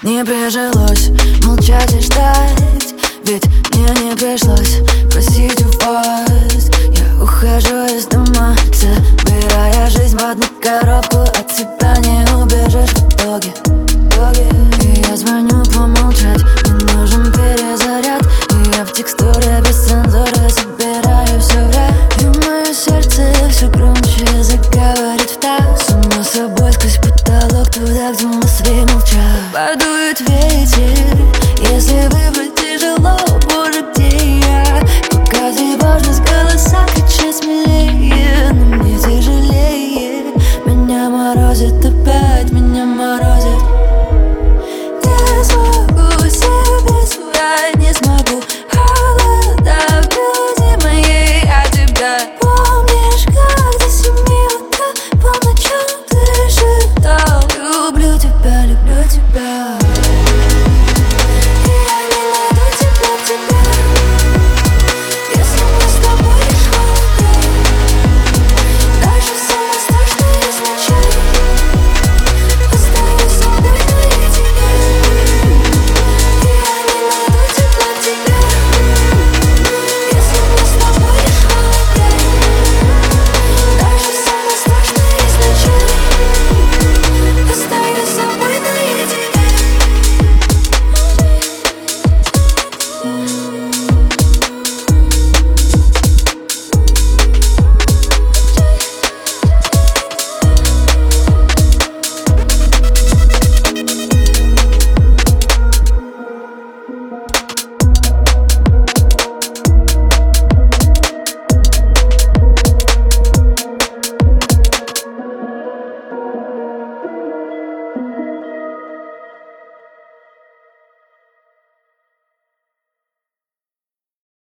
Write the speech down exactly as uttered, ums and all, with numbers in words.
Не прижилось молчать и ждать, ведь мне не пришлось просить у вас. Я ухожу из дома, собирая жизнь в одну коробку. От тебя не убежишь в итоге. И я звоню по